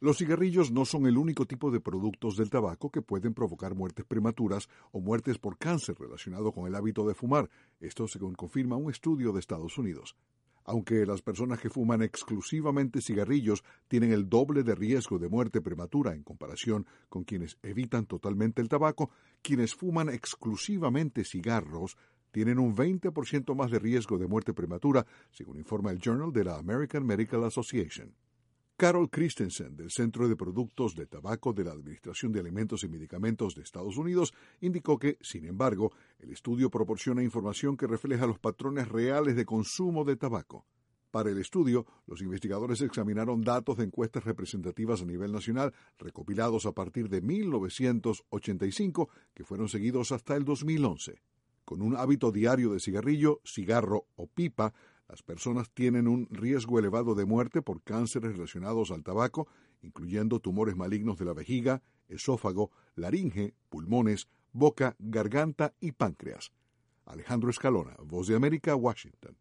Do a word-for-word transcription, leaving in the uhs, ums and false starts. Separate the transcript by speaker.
Speaker 1: Los cigarrillos no son el único tipo de productos del tabaco que pueden provocar muertes prematuras o muertes por cáncer relacionado con el hábito de fumar, esto según confirma un estudio de Estados Unidos. Aunque las personas que fuman exclusivamente cigarrillos tienen el doble de riesgo de muerte prematura en comparación con quienes evitan totalmente el tabaco, quienes fuman exclusivamente cigarros tienen un veinte por ciento más de riesgo de muerte prematura, según informa el Journal de la American Medical Association. Carol Christensen, del Centro de Productos de Tabaco de la Administración de Alimentos y Medicamentos de Estados Unidos, indicó que, sin embargo, el estudio proporciona información que refleja los patrones reales de consumo de tabaco. Para el estudio, los investigadores examinaron datos de encuestas representativas a nivel nacional recopilados a partir de mil novecientos ochenta y cinco, que fueron seguidos hasta el dos mil once. Con un hábito diario de cigarrillo, cigarro o pipa, las personas tienen un riesgo elevado de muerte por cánceres relacionados al tabaco, incluyendo tumores malignos de la vejiga, esófago, laringe, pulmones, boca, garganta y páncreas. Alejandro Escalona, Voz de América, Washington.